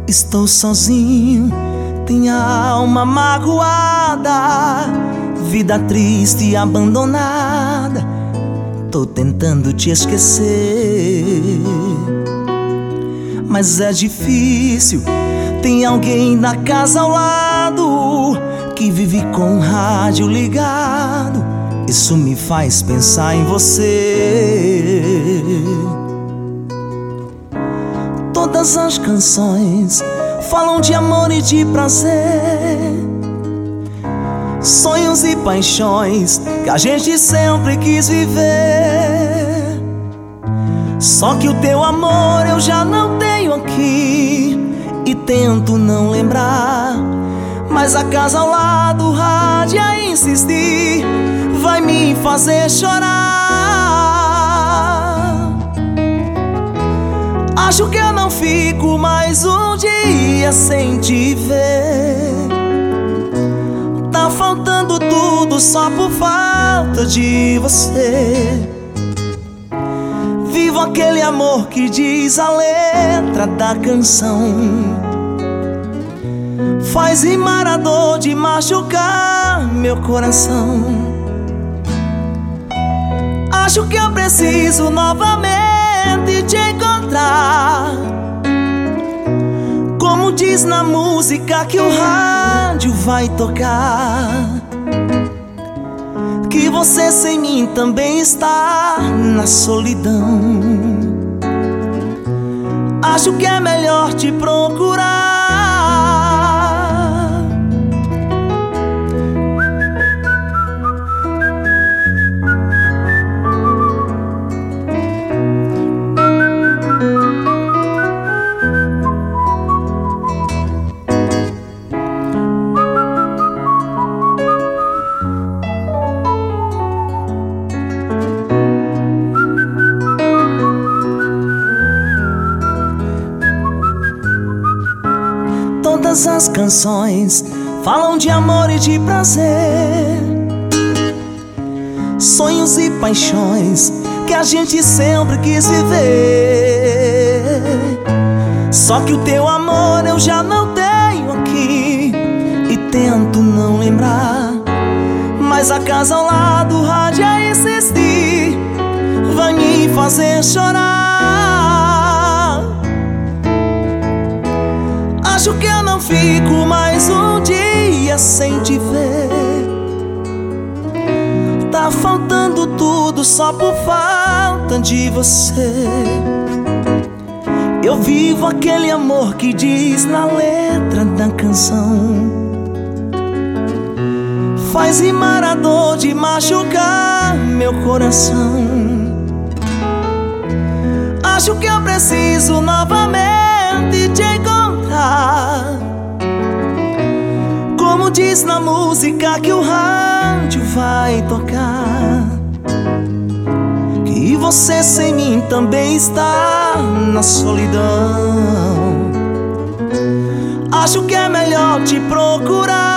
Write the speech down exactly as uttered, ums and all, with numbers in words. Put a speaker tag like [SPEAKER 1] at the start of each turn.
[SPEAKER 1] Estou sozinho, tenho a alma magoada, vida triste e abandonada. Tô tentando te esquecer, mas é difícil. Tem alguém na casa ao lado que vive com o rádio ligado. Isso me faz pensar em você. Todas as canções falam de amor e de prazer, sonhos e paixões que a gente sempre quis viver. Só que o teu amor eu já não tenho aqui e tento não lembrar, mas a casa ao lado, o rádio a insistir, vai me fazer chorar. Acho que eu não fico mais um dia sem te ver. Tá faltando tudo só por falta de você. Vivo aquele amor que diz a letra da canção, faz rimar a dor de machucar meu coração. Acho que eu preciso novamente te encontrar, como diz na música que o rádio vai tocar, que você sem mim também está na solidão. Acho que é melhor te procurar. Todas as canções falam de amor e de prazer, sonhos e paixões que a gente sempre quis viver. Só que o teu amor eu já não tenho aqui e tento não lembrar, mas a casa ao lado, o rádio a insistir, vai me fazer chorar. Acho que eu não fico mais um dia sem te ver. Tá faltando tudo só por falta de você. Eu vivo aquele amor que diz na letra da canção, faz rimar a dor de machucar meu coração. Acho que eu preciso novamente te encontrar, como diz na música que o rádio vai tocar, que você sem mim também está na solidão. Acho que é melhor te procurar.